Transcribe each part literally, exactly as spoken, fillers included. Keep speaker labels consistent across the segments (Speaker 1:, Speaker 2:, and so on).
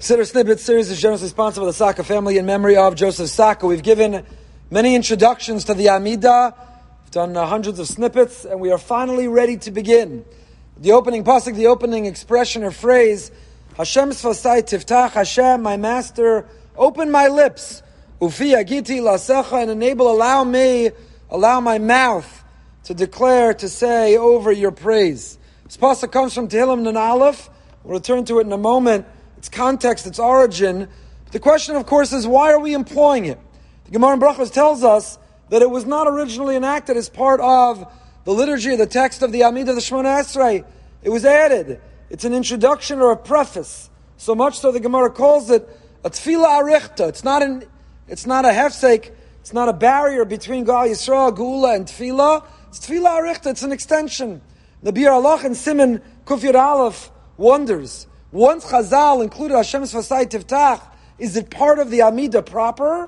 Speaker 1: Siddur Snippet series is generously sponsored by the Saka family in memory of Joseph Saka. We've given many introductions to the Amidah. We've done uh, hundreds of snippets, and we are finally ready to begin. The opening pasuk, the opening expression or phrase, Hashem Sfasai Tiftach, Hashem, my master, open my lips, Ufi Agiti Lasecha, and enable, allow me, allow my mouth to declare, to say over your praise. This pasuk comes from Tehillim Nun Aleph. We'll return to it in a moment. Its context, its origin. But the question, of course, is why are we employing it? The Gemara in Brachos tells us that it was not originally enacted as part of the liturgy, the text of the Amidah, the Shemona Esrei. It was added. It's an introduction or a preface. So much so the Gemara calls it a tefillah arichta. It's not an, it's not a hefsek. It's not a barrier between Gal Yisrael, Geula, and tefillah. It's tefillah arichta. It's an extension. The Bir Allah and Simon Kuf Yud Aleph wonders. Once Chazal included Hashem Sfasai Tiftach, is it part of the Amidah proper?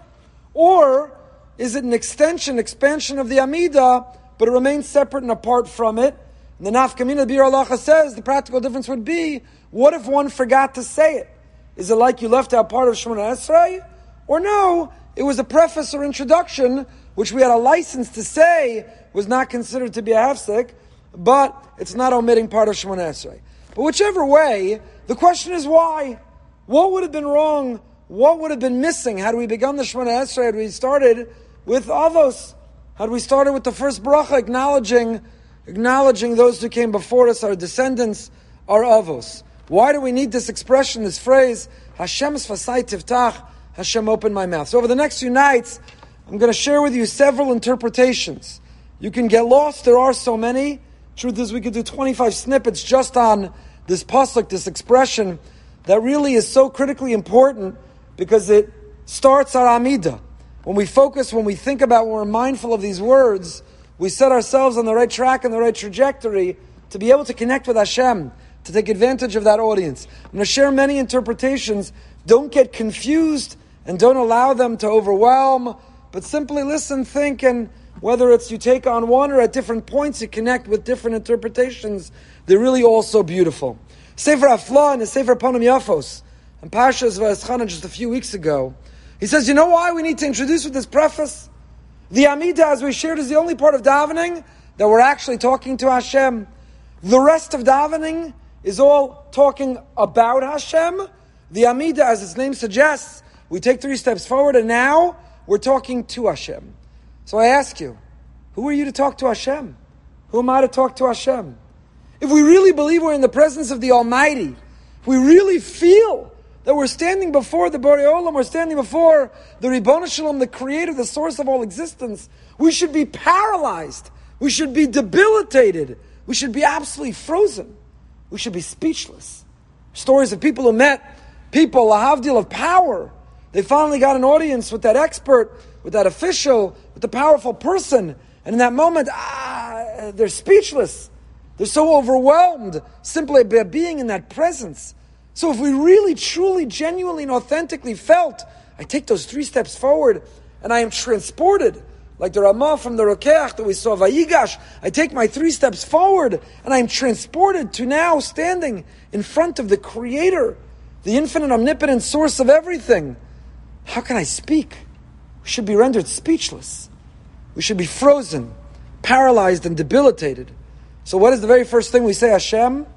Speaker 1: Or is it an extension, expansion of the Amidah, but it remains separate and apart from it? And the Nafkamina Bir Allah says the practical difference would be, what if one forgot to say it? Is it like you left out part of Shemona Esrei? Or no, it was a preface or introduction, which we had a license to say was not considered to be a hefsek, but it's not omitting part of Shemona Esrei. But whichever way, the question is why? What would have been wrong? What would have been missing had we begun the Shemona Esrei, had we started with Avos? Had we started with the first bracha, acknowledging, acknowledging those who came before us, our descendants, our Avos? Why do we need this expression, this phrase, Hashem Sfasai Tiftach, Hashem open my mouth? So over the next few nights, I'm going to share with you several interpretations. You can get lost, there are so many. Truth is, we could do twenty-five snippets just on this pasuk, this expression, that really is so critically important because it starts our Amidah. When we focus, when we think about, when we're mindful of these words, we set ourselves on the right track and the right trajectory to be able to connect with Hashem, to take advantage of that audience. I'm going to share many interpretations. Don't get confused and don't allow them to overwhelm, but simply listen, think, and whether it's you take on one or at different points you connect with different interpretations, they're really all so beautiful. Sefer Afla and the Sefer Panim Yafos, and Parshas Va'eschana just a few weeks ago, he says, you know why we need to introduce with this preface? The Amidah, as we shared, is the only part of davening that we're actually talking to Hashem. The rest of davening is all talking about Hashem. The Amidah, as its name suggests, we take three steps forward and now we're talking to Hashem. So I ask you, who are you to talk to Hashem? Who am I to talk to Hashem? If we really believe we're in the presence of the Almighty, if we really feel that we're standing before the Borei Olam, we're standing before the Ribono Shalom, the Creator, the source of all existence, we should be paralyzed. We should be debilitated. We should be absolutely frozen. We should be speechless. Stories of people who met people, lahavdil, of power. They finally got an audience with that expert, with that official, with the powerful person. And in that moment, ah, they're speechless. They're so overwhelmed simply by being in that presence. So if we really, truly, genuinely, and authentically felt, I take those three steps forward and I am transported, like the Ramah from the Rokeach that we saw, Vayigash, I take my three steps forward and I am transported to now standing in front of the Creator, the infinite, omnipotent source of everything. How can I speak? We should be rendered speechless. We should be frozen, paralyzed, and debilitated. So what is the very first thing we say? Hashem,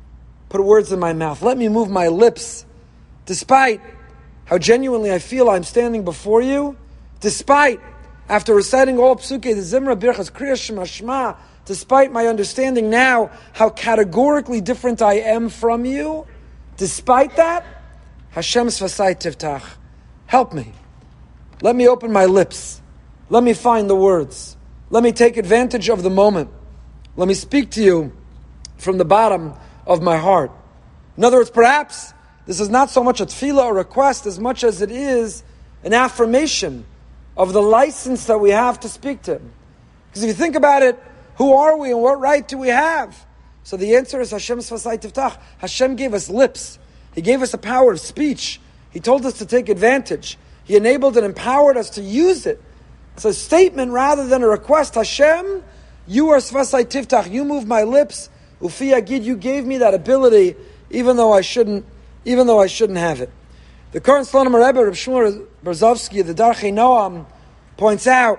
Speaker 1: put words in my mouth. Let me move my lips. Despite how genuinely I feel I'm standing before you, despite, after reciting all Psukei, the Zimra, Birchas, Kriya, Shema, Shema, despite my understanding now how categorically different I am from you, despite that, Hashem Sfasai Tiftach, help me. Let me open my lips. Let me find the words. Let me take advantage of the moment. Let me speak to you from the bottom of my heart. In other words, perhaps this is not so much a tefillah or request as much as it is an affirmation of the license that we have to speak to Him. Because if you think about it, who are we and what right do we have? So the answer is Hashem Sfasai Tiftach. Hashem gave us lips. He gave us the power of speech. He told us to take advantage. He enabled and empowered us to use it. It's a statement rather than a request. Hashem, you are Sfasai Tiftach. You move my lips. Ufi Agid, you gave me that ability, even though I shouldn't, even though I shouldn't have it. The current Slonim Rebbe, Reb Shmuel Berzovsky of the Darchei Noam, points out,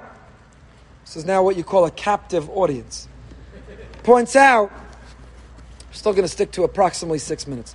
Speaker 1: this is now what you call a captive audience, points out, we're still going to stick to approximately six minutes,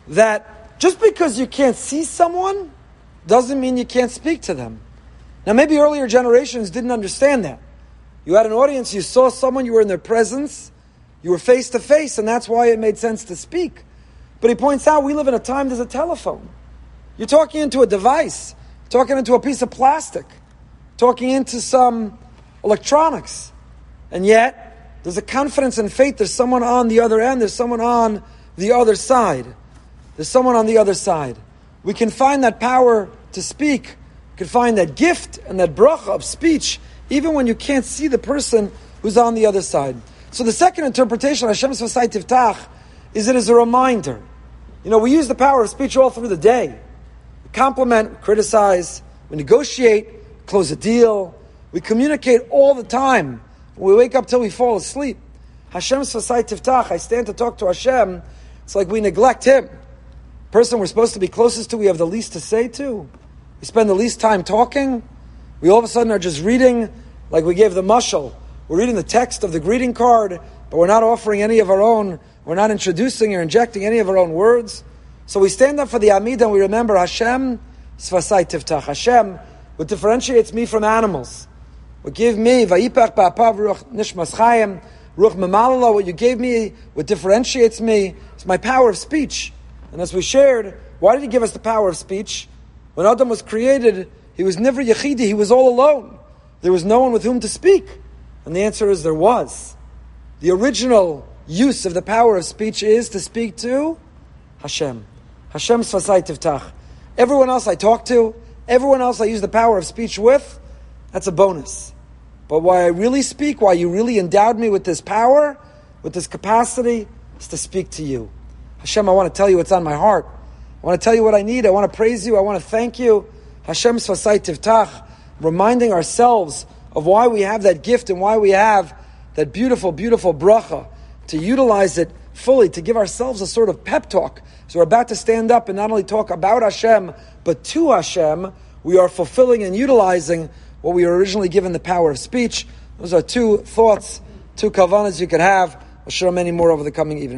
Speaker 1: that just because you can't see someone doesn't mean you can't speak to them. Now maybe earlier generations didn't understand that. You had an audience, you saw someone, you were in their presence, you were face to face, and that's why it made sense to speak. But he points out we live in a time there's a telephone. You're talking into a device, talking into a piece of plastic, talking into some electronics. And yet, there's a confidence and faith there's someone on the other end, there's someone on the other side. There's someone on the other side. We can find that power to speak, we can find that gift and that bracha of speech, even when you can't see the person who's on the other side. So the second interpretation of Hashem Sfasai Tiftach is it as a reminder. You know, we use the power of speech all through the day. We compliment, we criticize, we negotiate, close a deal. We communicate all the time. We wake up till we fall asleep. Hashem Sfasai Tiftach, I stand to talk to Hashem, it's like we neglect Him. The person we're supposed to be closest to, we have the least to say to. We spend the least time talking. We all of a sudden are just reading, like we gave the mashal. We're reading the text of the greeting card, but we're not offering any of our own, we're not introducing or injecting any of our own words. So we stand up for the Amidah and we remember Hashem, Sfasai Tiftach. Hashem, what differentiates me from animals. What give me, Vayipach Ba'apav Ruach Nishmas Chayim, Ruach Memalala, what you gave me, what differentiates me, is my power of speech. And as we shared, why did He give us the power of speech? When Adam was created, he was never Yechidi, he was all alone. There was no one with whom to speak. And the answer is there was. The original use of the power of speech is to speak to Hashem. Hashem Sfasai Tiftach. Everyone else I talk to, everyone else I use the power of speech with, that's a bonus. But why I really speak, why you really endowed me with this power, with this capacity, is to speak to you. Hashem, I want to tell you what's on my heart. I want to tell you what I need. I want to praise you. I want to thank you. Hashem Sfasai Tiftach, reminding ourselves of why we have that gift and why we have that beautiful, beautiful bracha, to utilize it fully, to give ourselves a sort of pep talk. So we're about to stand up and not only talk about Hashem, but to Hashem, we are fulfilling and utilizing what we were originally given the power of speech. Those are two thoughts, two kavanas you could have. I'll share many more over the coming evening.